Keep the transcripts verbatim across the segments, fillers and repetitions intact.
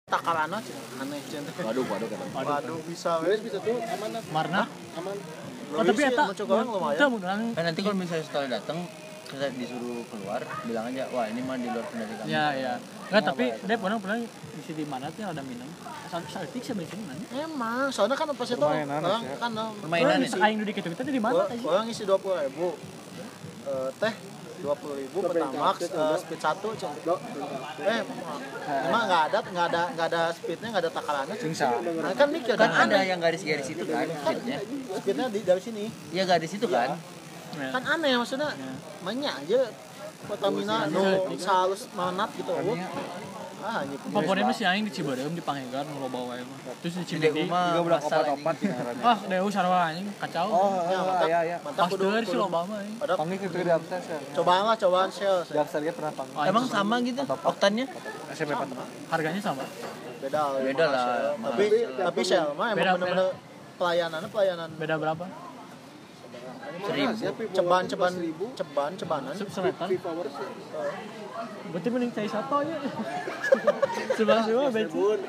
Takalana aneh cenah. Waduh, waduh kata. Waduh bisa wes bisa tuh aman. Marna aman. Oh, tapi eta lumayan. Kan nanti kalau misalnya setelah datang kita disuruh keluar, bilang aja, wah ini mah di luar kendali kami. Ya, ya. Enggak, tapi dia pernah pernah isi di mana tuh ada minum. Sampai saltik sih biasanya mana? Emang, soalnya kan pas itu orang kan permainan sih. Aing di gitu kita di mana sih? Orang isi dua puluh ribu. Eh teh dua puluh ribu Pertamax uh, speed satu eh emang nggak ada nggak ada nggak ada speednya nggak ada takarannya nah, kan mikir kan ada yang garis-garis itu kan speednya speednya di dari sini ya garis itu kan ya. Kan aneh maksudnya ya. Banyak aja Pertamina no salus manat gitu ah favoritnya masih aing di Ciberem di Pangegar mau bawa wae mah terus di Cibeudi juga udah opat-opat ah deui sarua anjing kacau oh iya iya pas deur sih loba mah panggil kitu di upstairs cobaan lah cobaan sel di upstairs ge pernah panggil emang sama gitu oktannya S M P empat harganya sama beda beda lah tapi tapi sel mah emang bener-bener pelayanannya pelayanan beda berapa seribu ceban ceban ceban cebanan semeter berarti mending cai satu ya sebelah semua bensin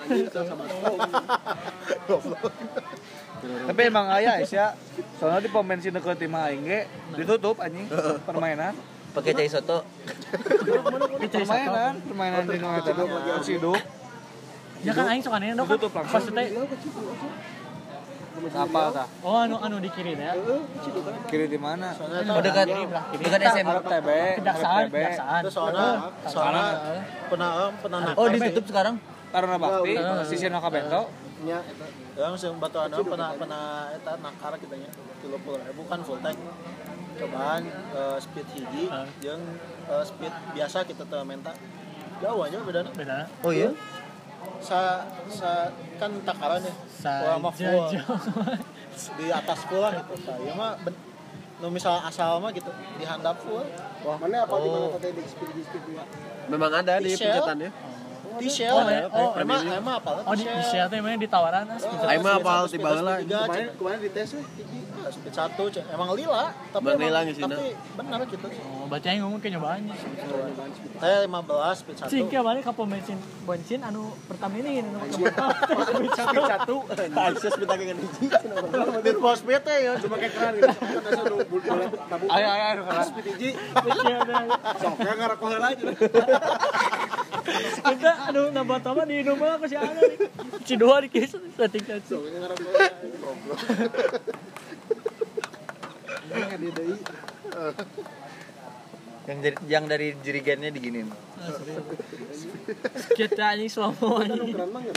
tapi emang aya ya soalnya di pom bensin dekat timah aing ge ditutup anjing permainan pakai cai soto permainan permainan di nu eta hidup ya kan aing sok aneh dong pas teh apa tah? Oh anu anu di kiri ya. Kiri di mana? Oh dekat dekat S M T B. Kejaksaan, kejaksaan. Itu soalnya soalnya pernah pernah oh ditutup sekarang? Karena bakti sisi Naka Bento. Nya eta. Yang sing batu anu pernah pernah eta nakar kitanya tiga puluh ribu kan full tank. Cobaan speed hiji jeung speed biasa kita teu menta. Jauh aja bedana. Beda. Oh iya. Sa, sa kan takaran ya sama full di atas full lah gitu saya mah ben, no misal asal mah gitu di handap full wah mana apa oh. Di mana tadi di speed di speed juga memang ada di pencetannya di shell oh, ya oh, emang emang apa oh di shell tuh emang di tawaran emang apa tiba lah kemarin kemarin di tes speed satu emang lila tapi emang, tapi benar gitu oh berarti aing ngomong ke nyobaannya saya lima belas speed satu cingke balik ka pom bensin bensin anu Pertamina ini anu speed satu akses speed kayak hiji di pos speed ya cuma kayak keran gitu ayo ayo ayo keran speed hiji sok ya ngarak heula aja kita aduh nambah tambah di rumah aku si ana si dua di kis setting setting sok ngarak heula goblok yang dari yang dari jerigennya diginin. Kita ini selama ini.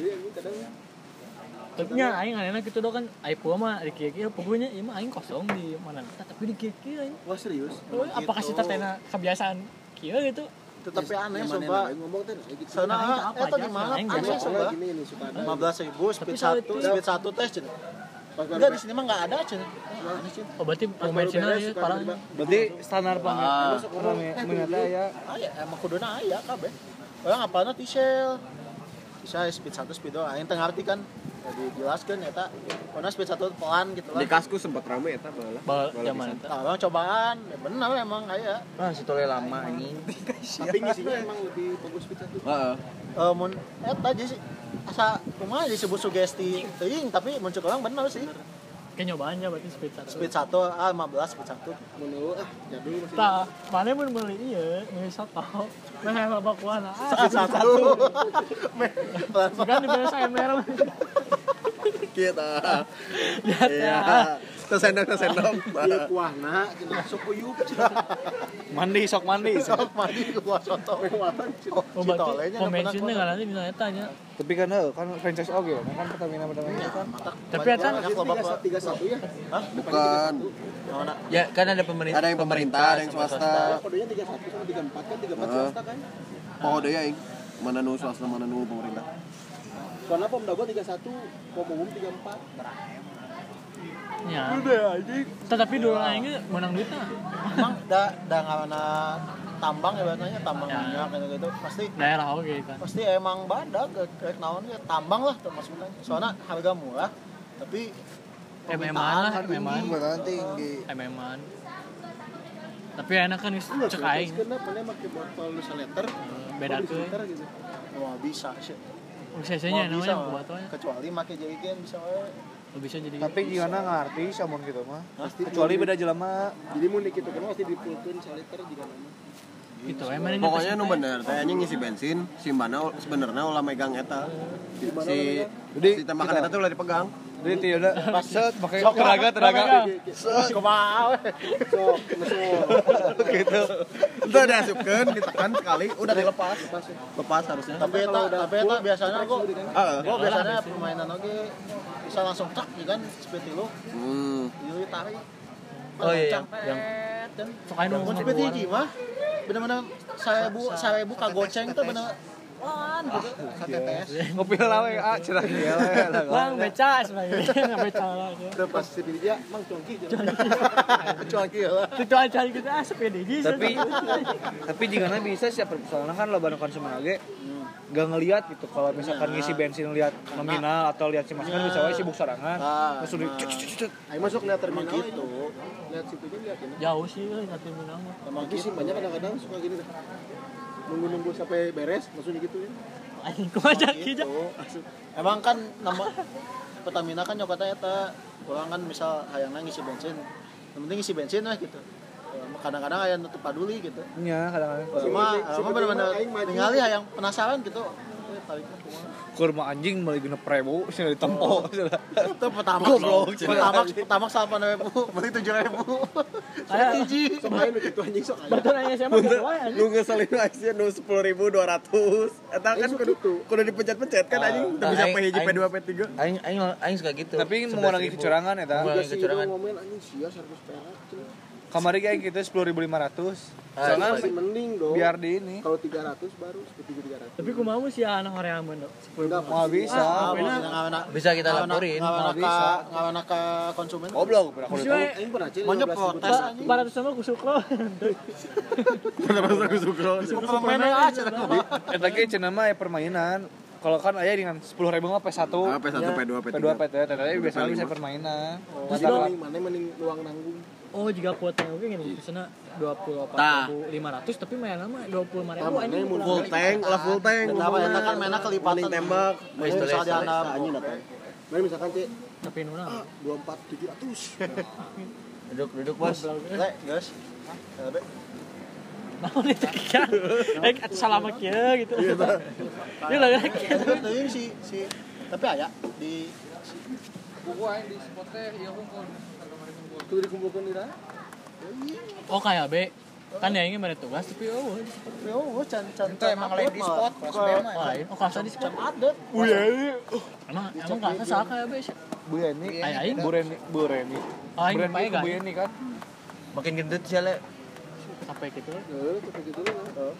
Tapi nya aing anehna kitu do kan ai pua mah di kieu-kieu pokoknya ieu mah aing kosong di mana tapi di kieu-kieu aing. Wah serius? Apakah sih tetena kebiasaan kieu gitu? Tetapi aneh coba ngomong teh sana eta di mana aneh coba lima belas ribu speed satu speed satu tes cenah. Enggak di sini mah enggak ada cenah. Oh berarti pemainnya ya parah. Berarti standar banget. Menurut ya. Aya emang kuduna aya kabeh. Orang apana T-Shell. Bisa speed satu speed dua aing teu ngarti kan. Jadi jelaskeun eta. Pokona speed satu pelan gitu lah. Di Kasku sempat rame eta baheula. Zaman eta. Tah cobaan ya bener emang aya. Ah situle lama anjing. Tapi ngisinya emang lebih bagus speed satu. Heeh. Eh mun eta jadi asa kumaha disebut sugesti teuing tapi muncul orang bener sih. Kayak nyobaannya berarti speed satu. Speed satu ah lima belas speed satu. Mun ah jadul masih. Tah, mana mun meuli ieu, meuli satu. Meh babak kuana. Speed satu. Kan di biasa merah. Kita. Lihat ya. Tersendok tersendok. Ieu kuahna cenah sok uyup cenah. Mandi sok mandi. Sok mandi kuah soto. Oh berarti pembensinnya nggak nanti bisa tanya. Tapi kan heuh kan franchise oge kan Pertamina Pertamina kan. Tapi eta tiga satu ya? Hah? Bukan. Ya kan ada pemerintah. Ada yang pemerintah, ada yang swasta. Kodenya tiga satu sama tiga empat kan tiga empat swasta kan? Oh deh aing. Mana nu swasta mana nu pemerintah. Soalnya Pom Dago tiga satu, Pom Umum tiga empat. Ya. Udah anjing. Tetapi dulu aing menang duitnya. Emang da da ngana tambang ya bahasanya tambang ya. Minyak gitu gitu pasti daerah oge kan. Pasti emang badak kayak naon ya tambang lah termasuknya. Soalnya harga murah tapi M M-an lah, M M-an. Bakalan tinggi. M M-an. Tapi enak kan cek aing. Kenapa mana make botol seleter? Beda tuh. Wah bisa sih. Organisasinya Mau bisa namanya mah. buat apa? Kecuali make jadikan bisa we. Bisa jadi. Tapi gimana ngarti samun gitu mah. Pasti Kecuali beda jelema. Jadi mun kitu kan pasti dipulkeun saliter juga nama. Gitu emang ini Pokoknya nu bener, teh anjing ngisi bensin, si mana sebenarnya ulah megang eta. Si Jadi si tembakan eta tuh ulah dipegang. Jadi tidak pas set pakai tenaga tenaga Kumaha we. Sok, sok. gitu. Itu diasupkeun, ditekan sekali, udah dilepas. Lepas harusnya. Tapi eta tapi eta biasanya kok Heeh. kok biasanya permainan oge bisa langsung cak ya kan speed lu. Hmm. Ieu tarik. Oh iya, yang- yang dan Sok aya nu mun speed hiji mah bener-bener seribu seribu kagoceng tuh bener lan gitu K T P S. Ngopi lah we ah cerah ya we. Bang beca sebenarnya enggak beca lah. Udah pas si dia mang congki. Cuaki lah. Itu aja gitu ah sepeda hiji. Tapi tapi jika bisa sih soalnya kan loba konsumen oge gak ngelihat gitu kalau misalkan ngisi bensin lihat nominal atau lihat si mas kan bisa wae sibuk sorangan Ah, terus udah nah. cut, cut, cut, cut. Ayo masuk lihat terminal gitu. itu. Lihat situnya lihat ini. Jauh sih euy nanti menang mah. Emang Tapi sih gitu. banyak kadang-kadang suka gini dah. Nunggu-nunggu sampai beres langsung gitu ya. Anjing kumaha Gitu. kieu. Emang kan nama Pertamina kan nyokotnya eta kurang kan misal hayangna ngisi bensin. Yang penting ngisi bensin lah gitu. Kadang-kadang aya nu teu paduli gitu. Nya kadang-kadang Cuma Si- si emang bener-bener Aing maju. ningali hayang penasaran gitu. Eh, tariknya kumaha. kurma anjing beli genep ribu sih ditempo Itu pertama Goblok. pertama pertama salapan ribu beli tujuh ribu hiji Sok ayo nu kitu anjing sok ayo. Betul nanya siapa gitu wae anjing. Nu ngeselin aja nu sepuluh ribu dua ratus. Eta kan Aing kudu gitu. kudu dipencet-pencet kan anjing teu bisa P hiji P dua P tiga. Aing aing aing suka gitu. tapi mengurangi kecurangan ya ta Mengurangi Juga sih kecurangan. udah ngomongin anjing sia seratus perak. cenah. kamari kayak gitu sepuluh ribu lima ratus Soalnya Ah, masih mending dong. biar di ini Kalau tiga ratus baru seperti tiga ratus. Tapi kumaha mah si anak hoream bener. Enggak mau bisa Bisa kita laporin. ngawana bisa. ka ngawana ka konsumen goblok aku Si udah tahu we Aing pernah cek Maunya lima belas ribu. protes anjing. empat ratus sama kusukro. Bener-bener aku suka. permen aja eta ge cenah mah ya permainan kalau kan aya dengan sepuluh ribu mah P satu Ah, P satu, P dua, P P dua tiga. P tiga tapi biasanya bisa permainan Terus mending mana mending luang nanggung. Oh jika kuota oke gini sana dua puluh Tah. empat ribu lima ratus tapi main lama dua puluh lima ribu Tambah anjing. mun Full tank, lah full tank. Kenapa eta kan mainnya kelipatan Paling tembak. misal di anak anjing datang. Mari misalkan cek Tapi nuna. dua puluh empat tujuh ratus. Duduk duduk bos. Lek, guys. Lebe. Naon itu kan? Eh salam kieu gitu. Ieu lah kan. Terus teuing si si tapi aya di Tuh dikumpulkan di sana. Oh kayak B. Kan ya ini mana tugas tapi oh. yo can can Itu emang lain di spot, kelas B mah. Oh lain. Oh kelas di can spot. ada. Emang emang kelasnya salah kayak B sih. Bu Yeni Aya aing. Bu Reni Bu Reni Oh aing Bu Reni pae ke Bu kan. Yeni kan Makin gendut sih le. Sampai gitu. Heeh, seperti itu lah.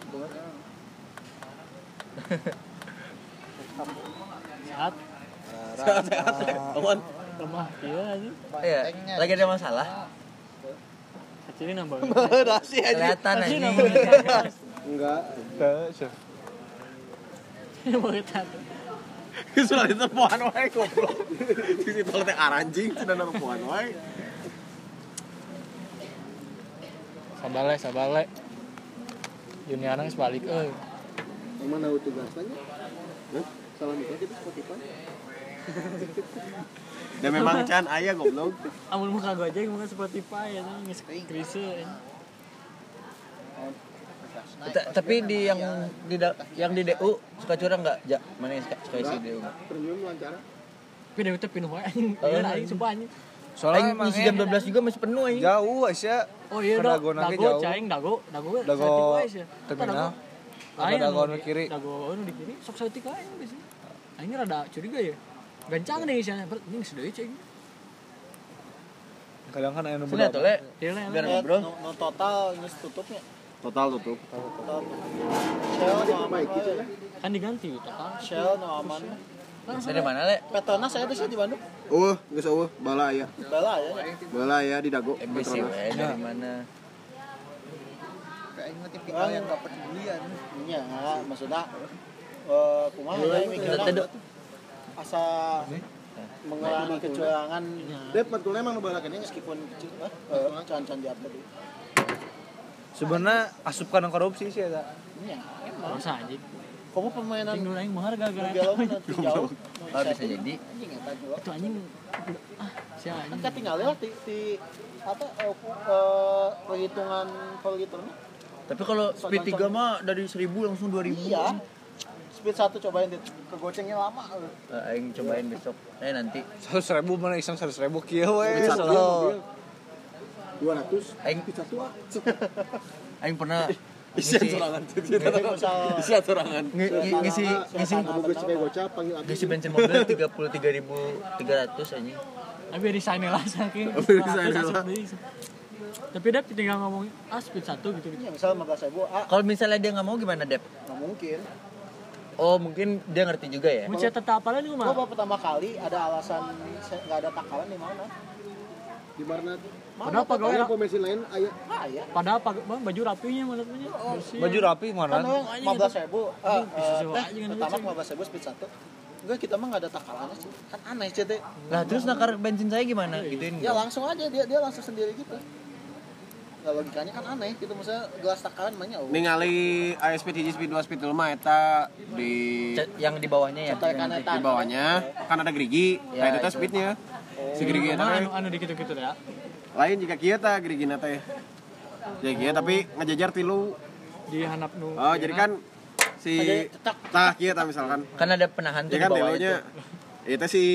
Sehat. Sehat-sehat. Aman. Lemah kieu anjing. Iya. Lagi ada masalah. Kecilin nambah. dasi aja Kelihatan Kecilin anjing. nambah. Enggak. Banget atuh. Sudah ditemuan wae goblok. Di situ teh aranjing sudah nemuan wae. Sabale sabale. Juniorang sebalik euy. Emang tahu tugasnya? Hah? Salah nikah kita Spotify. Dan memang can aya goblok. Amun muka gua aja muka Spotify ya geus kriseun. Ta- Tapi di yang di da- yang di D U suka curang enggak? Ja, mana yang suka suka isi D U? Premium lancar. Tapi dewe teh pinuh wae anjing. Ieu aing sumpah anjing. soalnya Aing emang isi jam dua belas juga masih penuh anjing. jauh Aisyah Oh iya Ke dong, Dago nage dago jauh. caing dago, dago Dago saeutik wae sih. terminal. Aing Dago anu anu kiri. Dago anu di kiri, sok saeutik wae di sini. Aing rada curiga ya. Gancang deh isinya, ber ini sudah cing. kadang kan aya nu Sini atuh le. Dia lah. Biar Eh, ngobrol. no, no total ini tutupnya. Total tutup. Total tutup. Shell no aman. Baik gitu ya. Kan diganti total. Shell no aman. Dari mana le? Petronas saya di sini di Bandung. Uh, geus eueuh, bala aya. Bala ya. Bala aya di Dago. M B C we dari mana? Kayak tipikal yang enggak pedulian. Iya, maksudnya eh kumaha ya mikirna Teu- asa mengurangi kecurangan Dep betulnya emang ngebalakan ya. meskipun kecil eh can-can di upload. sebenarnya asup kana korupsi sih eta Iya, Dosa anjing. kamu permainan Ting aing mahar gara-gara galau nanti jauh. Oh, bisa jadi. Anjing eta juga. itu anjing ah sia Kan anjing. ketinggalan lah di, di apa eh, eh, perhitungan perhitungannya. Tapi kalau speed tiga mah dari seribu langsung dua ribu. Iya. Speed satu cobain dit. Kegocengnya lama. Eh, aing cobain besok. Eh nanti. seratus ribu mana iseng seratus ribu kieu we. Solo. dua ratus Aing satu ah. aing pernah Isian ngisi sorangan. Jadi misal Isian sorangan. ngi- ngi- ngisi ngisi Kamu gue cepet gocap panggil abis. ngisi bensin mobil tiga puluh tiga ribu tiga ratus anjing. Tapi di sana lah saking. Tapi di sana seratus lah. asuk deui. Tapi Dep tinggal ngomong ah speed satu gitu gitu. ya misal lima belas ribu ah Kalau misalnya dia nggak mau gimana, Dep? nggak mungkin. Oh, mungkin dia ngerti juga ya. Mun sia tetap apalan Gua mah. baru pertama kali ada alasan saya nggak ada takaran di mana? Di mana? Padahal pegawai Ada pemain lain aya. Ah ya. padahal pag- bang, baju rapinya mana punya. Bersih. Baju rapi Kan mana? orang lima belas ribu. Ah, bisa eh, sewa teh aja kan pertama ngecek. lima belas ribu speed satu. Enggak kita mah nggak ada takarannya sih. Kan aneh sih teh. Lah terus nakar bensin saya gimana? Gituin Ya nggak? langsung aja dia dia langsung sendiri gitu. Nah, logikanya kan aneh gitu maksudnya gelas takaran banyak. Oh. Ningali aya speed hiji speed dua speed tilu mah eta di C- yang di bawahnya ya. Cetek kan di eta. bawahnya kan ada gerigi. Ya, Nah itu teh itu. speednya. Si gerigi eta Mana teh anu anu dikit gitu ya. lain jika kieu tah gerigina teh. Ya kieu tapi ngajajar tilu. Di handap nu. Oh jadi kan si Ada cetak. tah kieu tah misalkan. Kan ada penahan tuh Ya di kan bawah tilunya. itu. Itu si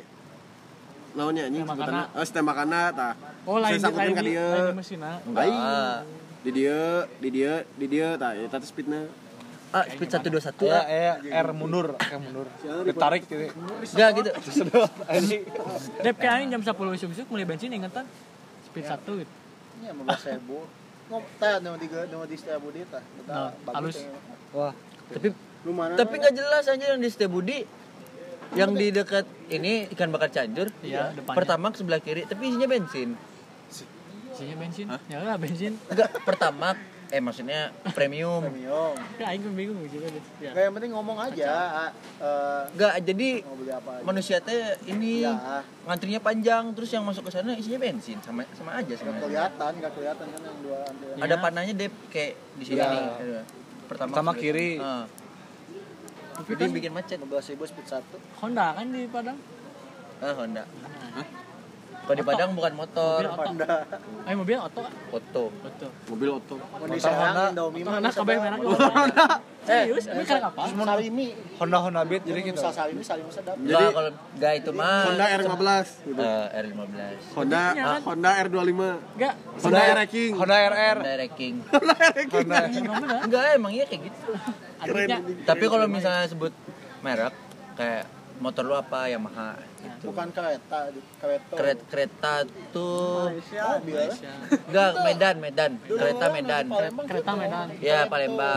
naonnya anjing Tembakanna. sebutanna. Oh, si tembakanna tah. Oh lain Saya di sangkutin lain ka di dieu. lain di mesinna. Lain. Ah, Di dia, di dia, di dia tah eta teh speedna. ah speed satu dua satu Ya, ya. eh R mundur, R mundur. Ditarik gitu. Enggak gitu. Sedot anjing. Dep kayak aing jam sepuluh isuk-isuk mulai bensin ingetan. Speed satu gitu. Ya lima belas ribu. Ngom tah nu di nu di Setiabudi dia tah. Eta Nah, halus. teh. Wah, Tapi Lu mana? tapi nggak jelas aja yang di Setiabudi. Yang di dekat ini ikan bakar Cianjur. Iya, depannya. Pertamax sebelah kiri, tapi isinya bensin. Isinya bensin. Ya lah bensin. Enggak, Pertamax eh maksudnya premium. Premium. Ya aing pun bingung juga deh. Ya. Kayak yang penting ngomong aja ah, eh Enggak, jadi mau beli apa aja. manusia teh ini Ya. ngantrinya panjang, terus yang masuk ke sana isinya bensin, sama sama aja Gak sebenarnya. kelihatan, gak kelihatan kan yang dua antrian. Ada panahnya deh kayak di sini Iya. nih. Pertama Pertama kiri. Ah. Tapi Jadi kan bikin macet. lima belas ribu speed satu. Honda kan di Padang. Ah, Honda. Kalau di Padang bukan motor, Mobil oto. Honda. Ayo mobil oto. foto. Betul. Mobil oto. Mau di Serang, Indomie mah Anak bisa kabeh bawa. merah. Serius, ini kan apa? Sarimi. Honda Honda Beat jadi gitu. Misal Sarimi, Sarimi sedap. Enggak, kalau enggak itu mah Honda R lima belas gitu. Eh, R lima belas. Honda Iya kan? Honda R dua puluh lima. Enggak. Honda R King. Honda R R. Honda Ranking. Honda. Emang bener. Enggak, emang iya kayak gitu. Adiknya. Tapi kalau misalnya sebut merek kayak motor lu apa Yamaha gitu. Bukan kereta, di- kereta. Kereta kereta tuh Mobil. Malaysia. enggak Medan, Medan. Kereta Medan. Palembang Kereta Medan. Ya, Palembang.